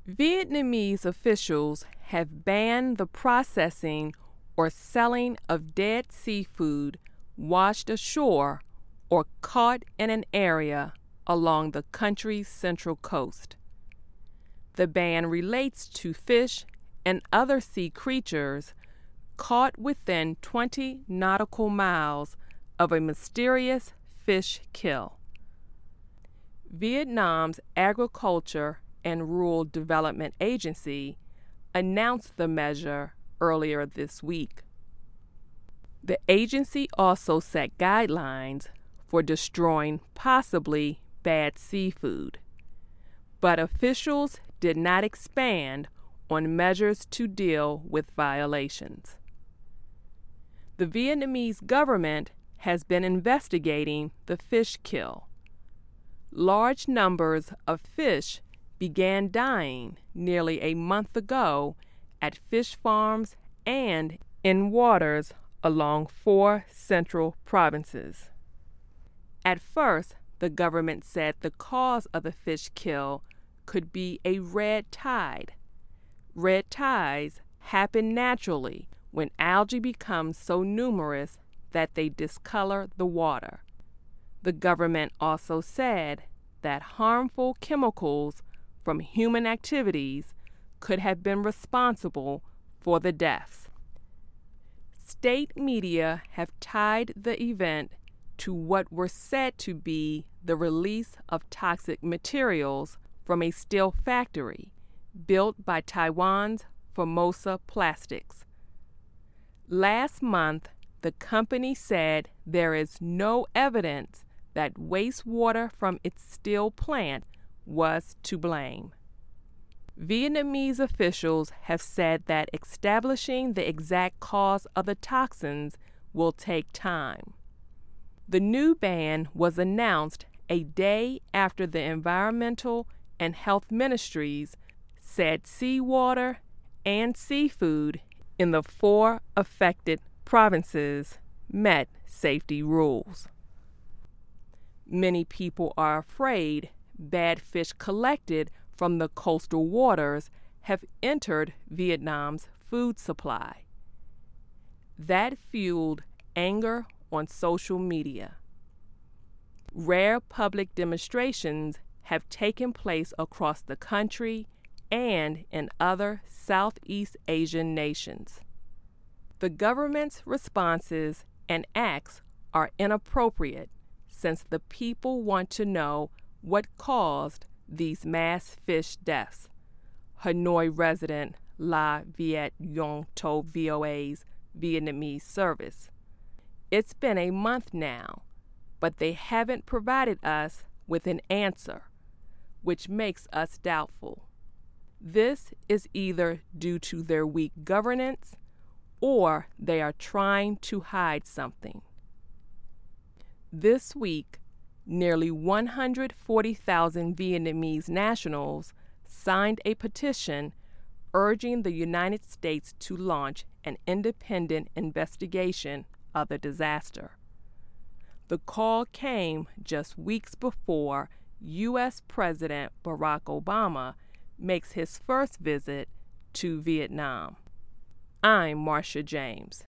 Vietnamese officials have banned the processing or selling of dead seafood washed ashore or caught in an area along the country's central coast. The ban relates to fish and other sea creatures caught within 20 nautical miles of a mysterious fish kill. Vietnam's Agriculture and Rural Development Agency announced the measure earlier this week. The agency also set guidelines for destroying possibly bad seafood, but officials did not expand on measures to deal with violations. The Vietnamese government has been investigating the fish kill. Large numbers of fish began dying nearly a month ago at fish farms and in waters along 4 central provinces. At first, the government said the cause of the fish kill could be a red tide. Red tides happen naturally when algae becomes so numerous that they discolor the water. The government also said that harmful chemicals from human activities could have been responsible for the deaths. State media have tied the event to what were said to be the release of toxic materials from a steel factory built by Taiwan's Formosa Plastics. Last month, the company said there is no evidence that wastewater from its steel plant was to blame. Vietnamese officials have said that establishing the exact cause of the toxins will take time. The new ban was announced a day after the environmental and health ministries said seawater and seafood in the 4 affected provinces met safety rules. Many people are afraid bad fish collected from the coastal waters have entered Vietnam's food supply. That fueled anger on social media. Rare public demonstrations have taken place across the country and in other Southeast Asian nations. The government's responses and acts are inappropriate since the people want to know what caused these mass fish deaths, Hanoi resident La Viet Yong told VOA's Vietnamese service. It's been a month now, but they haven't provided us with an answer, which makes us doubtful. This is either due to their weak governance or they are trying to hide something. This week, nearly 140,000 Vietnamese nationals signed a petition urging the United States to launch an independent investigation of the disaster. The call came just weeks before U.S. President Barack Obama makes his first visit to Vietnam. I'm Marcia James.